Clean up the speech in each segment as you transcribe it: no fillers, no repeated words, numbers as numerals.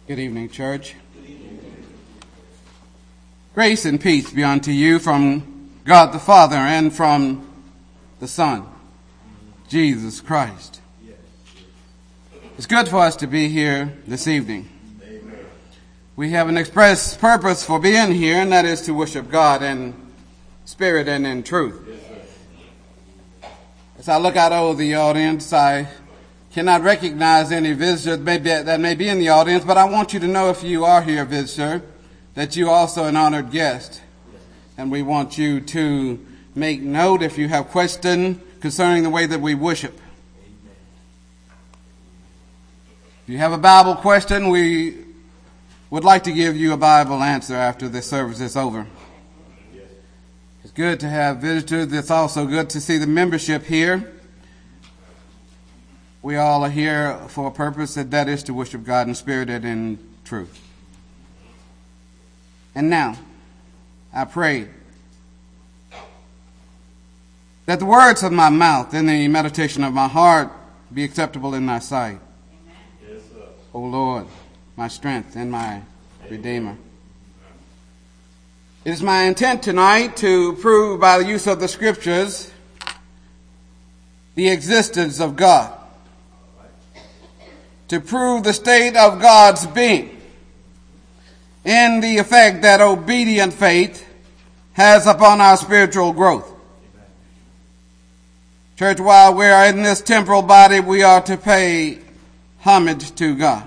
Good evening, church. Grace and peace be unto you from God the Father and from the Son, Jesus Christ. It's good for us to be here this evening. We have an express purpose for being here, and that is to worship God in spirit and in truth. As I look out over the audience, I cannot recognize any visitors that may be in the audience, but I want you to know, if you are here, visitor, that you are also an honored guest. And we want you to make note if you have questions concerning the way that we worship. If you have a Bible question, we would like to give you a Bible answer after the service is over. It's good to have visitors. It's also good to see the membership here. We all are here for a purpose, and that is to worship God in spirit and in truth. And now, I pray that the words of my mouth and the meditation of my heart be acceptable in thy sight. Yes, sir. O Lord, my strength and my Redeemer. It is my intent tonight to prove by the use of the scriptures the existence of God. To prove the state of God's being and the effect that obedient faith has upon our spiritual growth. Church, while we are in this temporal body, we are to pay homage to God.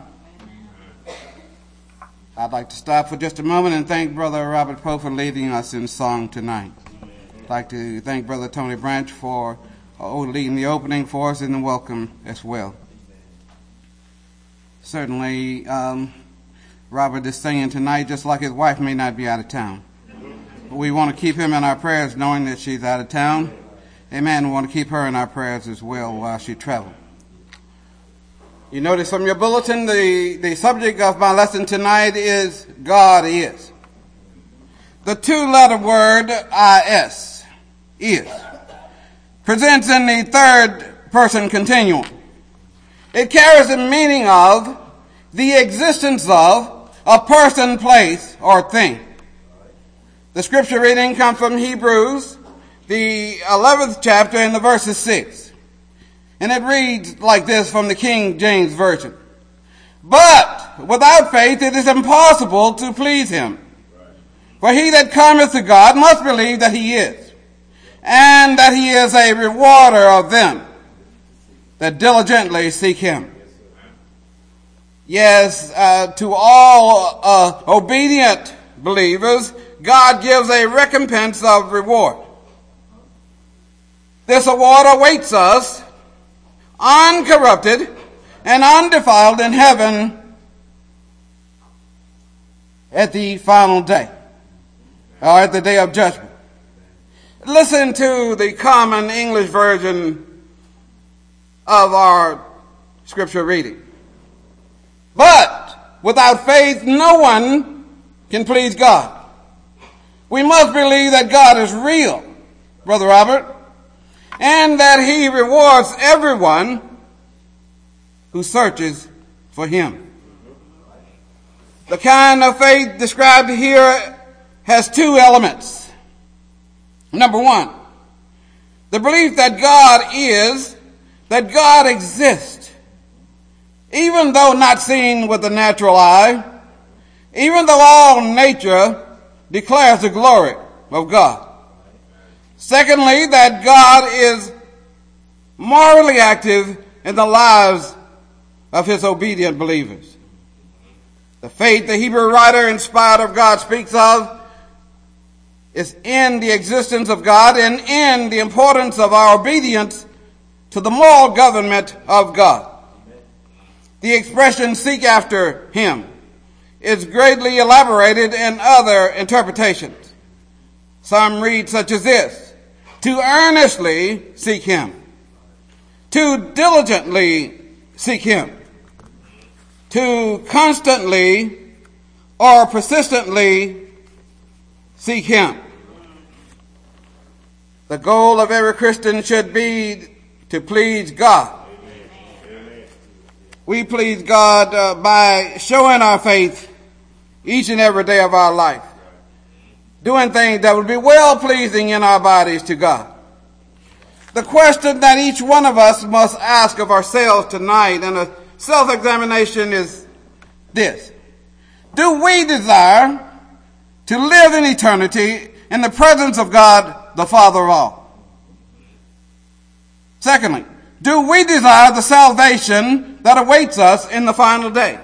I'd like to stop for just a moment and thank Brother Robert Poe for leading us in song tonight. I'd like to thank Brother Tony Branch for leading the opening for us and the welcome as well. Certainly, Robert is singing tonight just like his wife may not be out of town. We want to keep him in our prayers knowing that she's out of town. Amen. We want to keep her in our prayers as well while she travels. You notice from your bulletin, the subject of my lesson tonight is God is. The two-letter word is, presents in the third person continuum. It carries the meaning of the existence of a person, place, or thing. The scripture reading comes from Hebrews, the 11th chapter, and the verses 6. And it reads like this from the King James Version. But without faith it is impossible to please him. For he that cometh to God must believe that he is, and that he is a rewarder of them that diligently seek him. Yes, to all obedient believers, God gives a recompense of reward. This award awaits us uncorrupted and undefiled in heaven at the final day, or at the day of judgment. Listen to the common English version of our scripture reading. But without faith, no one can please God. We must believe that God is real, Brother Robert, and that he rewards everyone who searches for him. The kind of faith described here has two elements. Number one, the belief that God exists, even though not seen with the natural eye, even though all nature declares the glory of God. Secondly, that God is morally active in the lives of his obedient believers. The faith the Hebrew writer inspired of God speaks of is in the existence of God and in the importance of our obedience to the moral government of God. The expression seek after him is greatly elaborated in other interpretations. Some read such as this: to earnestly seek him, to diligently seek him, to constantly or persistently seek him. The goal of every Christian should be to please God. we please God by showing our faith each and every day of our life, doing things that would be well-pleasing in our bodies to God. The question that each one of us must ask of ourselves tonight in a self-examination is this: do we desire to live in eternity in the presence of God, the Father of all? Secondly, do we desire the salvation that awaits us in the final day?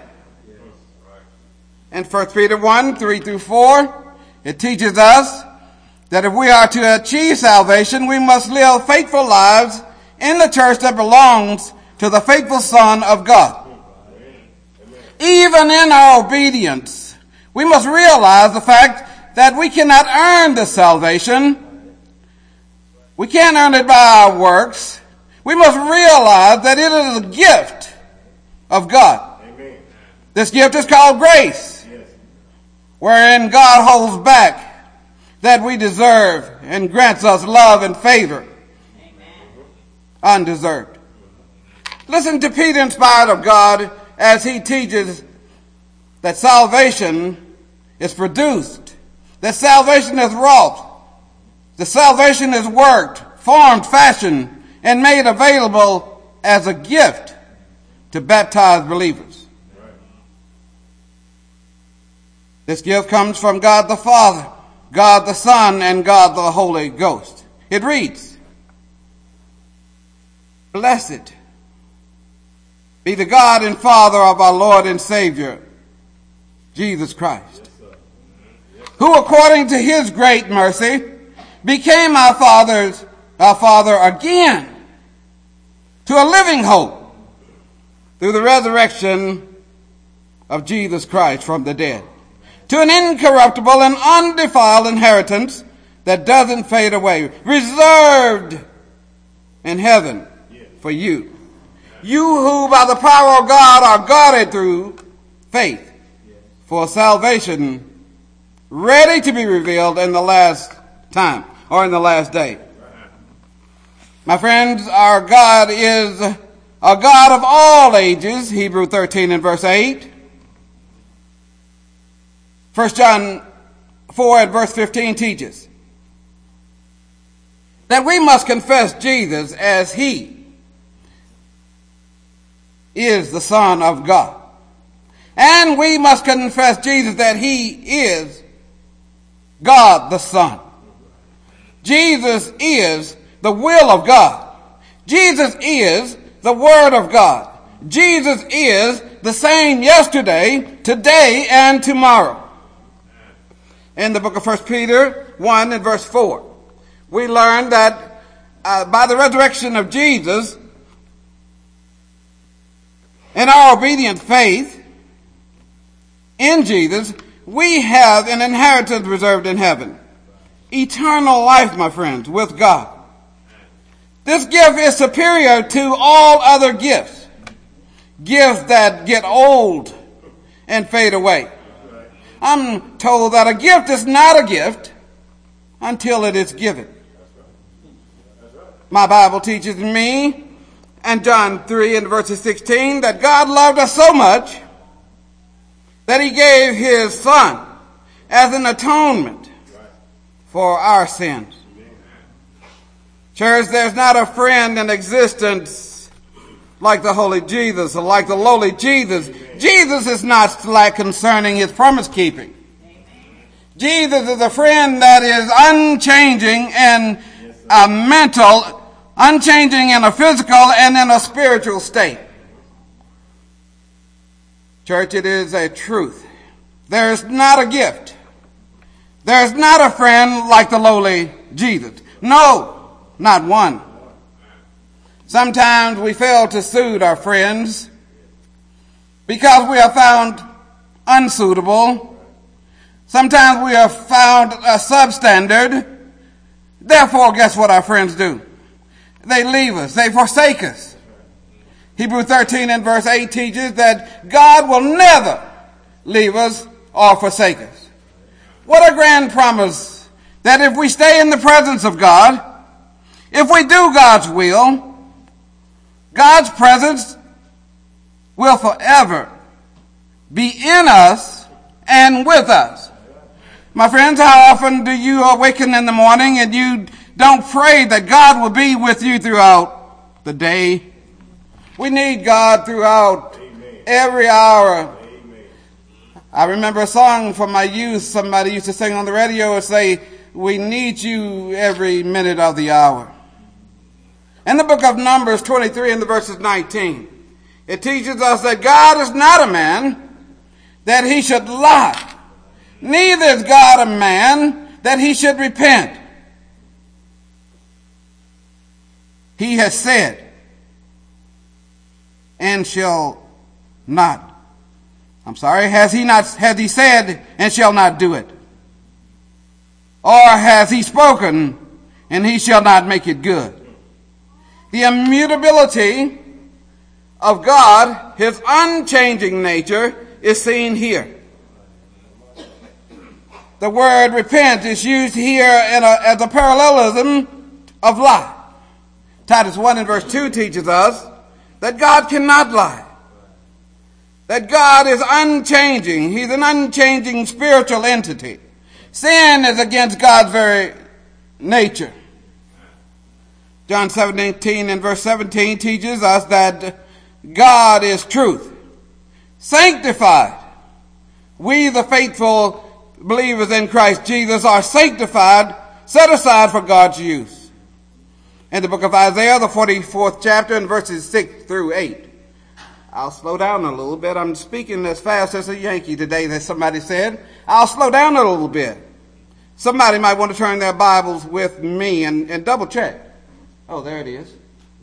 In 1 Peter 1, 3 through 4, it teaches us that if we are to achieve salvation, we must live faithful lives in the church that belongs to the faithful Son of God. Even in our obedience, we must realize the fact that we cannot earn this salvation. We can't earn it by our works. We must realize that it is a gift of God. Amen. This gift is called grace, wherein God holds back that we deserve and grants us love and favor. Amen. Undeserved. Listen to Peter, inspired of God, as he teaches that salvation is produced, that salvation is wrought, that salvation is worked, formed, fashioned, and made available as a gift to baptized believers. This gift comes from God the Father, God the Son, and God the Holy Ghost. It reads, "Blessed be the God and Father of our Lord and Savior, Jesus Christ, who according to his great mercy became our Father again to a living hope through the resurrection of Jesus Christ from the dead, to an incorruptible and undefiled inheritance that doesn't fade away, reserved in heaven for you. You who by the power of God are guarded through faith for salvation, ready to be revealed in the last time or in the last day." My friends, our God is a God of all ages, Hebrews 13 and verse 8. 1 John 4 and verse 15 teaches that we must confess Jesus as he is the Son of God. And we must confess Jesus that he is God the Son. Jesus is the will of God. Jesus is the Word of God. Jesus is the same yesterday, today, and tomorrow. In the book of 1 Peter 1 and verse 4, we learn that by the resurrection of Jesus and our obedient faith in Jesus, we have an inheritance reserved in heaven. Eternal life, my friends, with God. This gift is superior to all other gifts. Gifts that get old and fade away. I'm told that a gift is not a gift until it is given. My Bible teaches me in John 3 and verses 16 that God loved us so much that he gave his Son as an atonement for our sins. Church, there's not a friend in existence like the holy Jesus or like the lowly Jesus. Jesus is not slack concerning his promise keeping. Jesus is a friend that is unchanging in a mental, unchanging in a physical and in a spiritual state. Church, it is a truth. There's not a gift. There's not a friend like the lowly Jesus. No. Not one. Sometimes we fail to suit our friends because we are found unsuitable. Sometimes we are found substandard. Therefore, guess what our friends do? They leave us. They forsake us. Hebrews 13 and verse 8 teaches that God will never leave us or forsake us. What a grand promise that if we stay in the presence of God, if we do God's will, God's presence will forever be in us and with us. My friends, how often do you awaken in the morning and you don't pray that God will be with you throughout the day? We need God throughout every hour. I remember a song from my youth. Somebody used to sing on the radio and say, "We need you every minute of the hour." In the book of Numbers 23 and the verses 19, it teaches us that God is not a man that he should lie. Neither is God a man that he should repent. He has said and shall not. Has he said and shall not do it? Or has he spoken and he shall not make it good? The immutability of God, his unchanging nature, is seen here. The word repent is used here as a parallelism of lie. Titus 1 and verse 2 teaches us that God cannot lie. That God is unchanging. He's an unchanging spiritual entity. Sin is against God's very nature. John 17 and verse 17 teaches us that God is truth. Sanctified. We, the faithful believers in Christ Jesus, are sanctified, set aside for God's use. In the book of Isaiah, the 44th chapter, and verses 6 through 8. I'll slow down a little bit. I'm speaking as fast as a Yankee today, that somebody said. I'll slow down a little bit. Somebody might want to turn their Bibles with me and double check. Oh, there it is.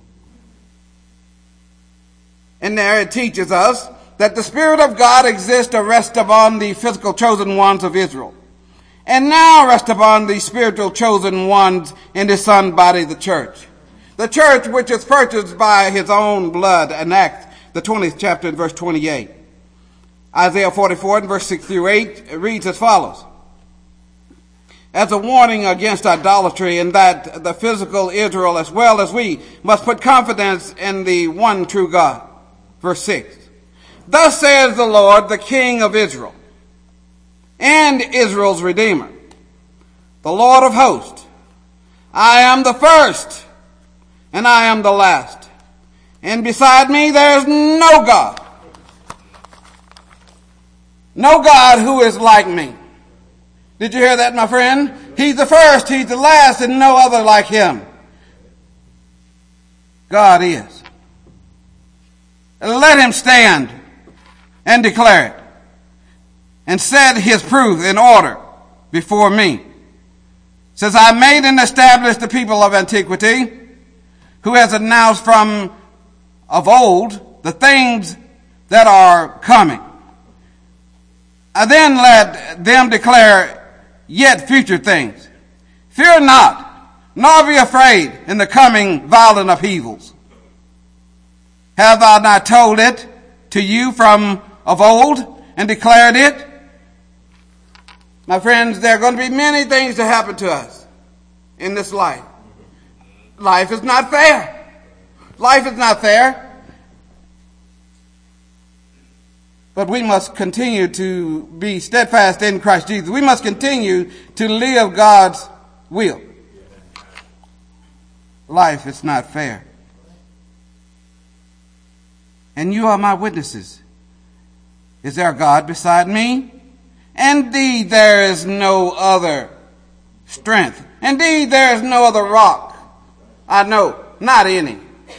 And there it teaches us that the Spirit of God exists to rest upon the physical chosen ones of Israel. And now rest upon the spiritual chosen ones in his Son body, the church. The church which is purchased by his own blood, in Acts, the 20th chapter and verse 28. Isaiah 44 and verse 6 through 8 reads as follows. As a warning against idolatry, and that the physical Israel as well as we must put confidence in the one true God. Verse 6. Thus says the Lord, the King of Israel, and Israel's Redeemer, the Lord of hosts. I am the first, and I am the last. And beside me there is no God. No God who is like me. Did you hear that, my friend? He's the first, he's the last, and no other like him. God is. Let him stand and declare it, and set his proof in order before me. Says, I made and established the people of antiquity, who has announced from of old the things that are coming. I then let them declare yet future things. Fear not, nor be afraid in the coming violent upheavals. Have I not told it to you from of old and declared it? My friends, there are going to be many things to happen to us in this life. Life is not fair. Life is not fair. But we must continue to be steadfast in Christ Jesus. We must continue to live God's will. Life is not fair. And you are my witnesses. Is there a God beside me? Indeed, there is no other strength. Indeed, there is no other rock. I know, not any.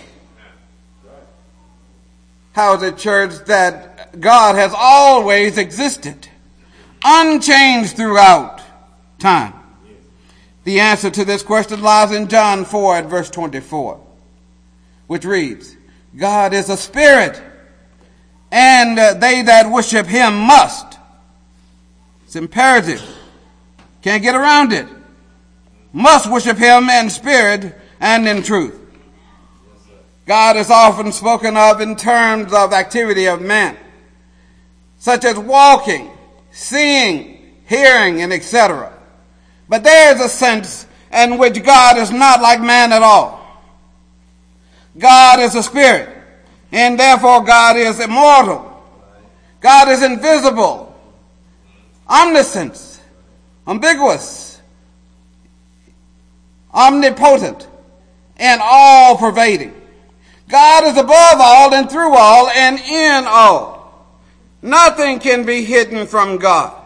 How is it, church, that God has always existed, unchanged throughout time? The answer to this question lies in John 4 at verse 24, which reads, God is a spirit, and they that worship him must. It's imperative. Can't get around it. Must worship him in spirit and in truth. God is often spoken of in terms of activity of man, such as walking, seeing, hearing, and etc. But there is a sense in which God is not like man at all. God is a spirit, And therefore God is immortal. God is invisible, omniscient, ambiguous, omnipotent, and all-pervading. God is above all and through all and in all. Nothing can be hidden from God.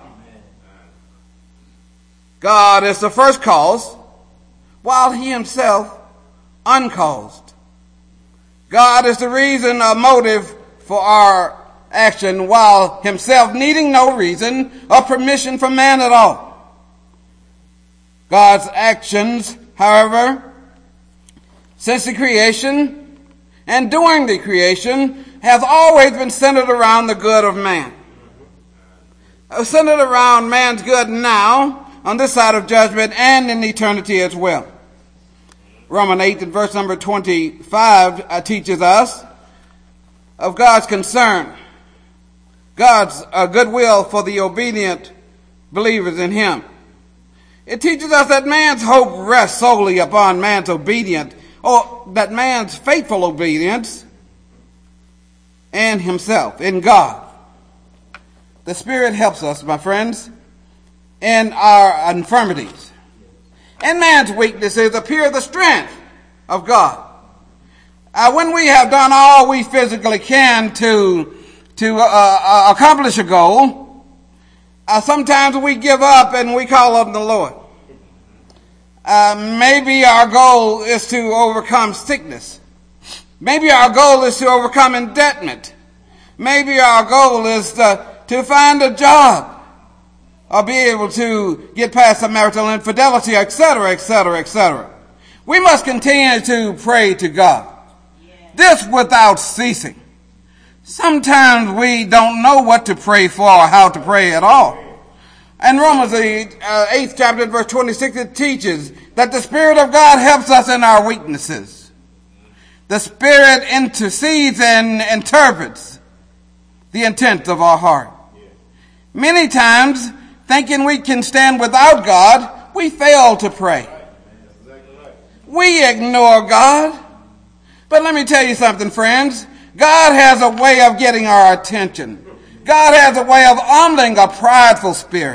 God is the first cause, while he himself uncaused. God is the reason or motive for our action, while himself needing no reason or permission from man at all. God's actions, however, since the creation and during the creation, have always been centered around the good of man. Centered around man's good now, on this side of judgment, and in eternity as well. Romans 8 and verse number 25 teaches us of God's concern, God's goodwill for the obedient believers in him. It teaches us that man's hope rests solely upon man's obedience, or that man's faithful obedience and himself, in God. The Spirit helps us, my friends, in our infirmities. In man's weaknesses appear the strength of God. When we have done all we physically can to accomplish a goal, sometimes we give up and we call on the Lord. Maybe our goal is to overcome sickness. Maybe our goal is to overcome indebtedness. Maybe our goal is to find a job or be able to get past the marital infidelity, etc., etc., etc. We must continue to pray to God. This without ceasing. Sometimes we don't know what to pray for or how to pray at all. In Romans, the 8th chapter, verse 26, it teaches that the Spirit of God helps us in our weaknesses. The Spirit intercedes and interprets the intent of our heart. Many times, thinking we can stand without God, we fail to pray. We ignore God. But let me tell you something, friends. God has a way of getting our attention. God has a way of humbling a prideful spirit.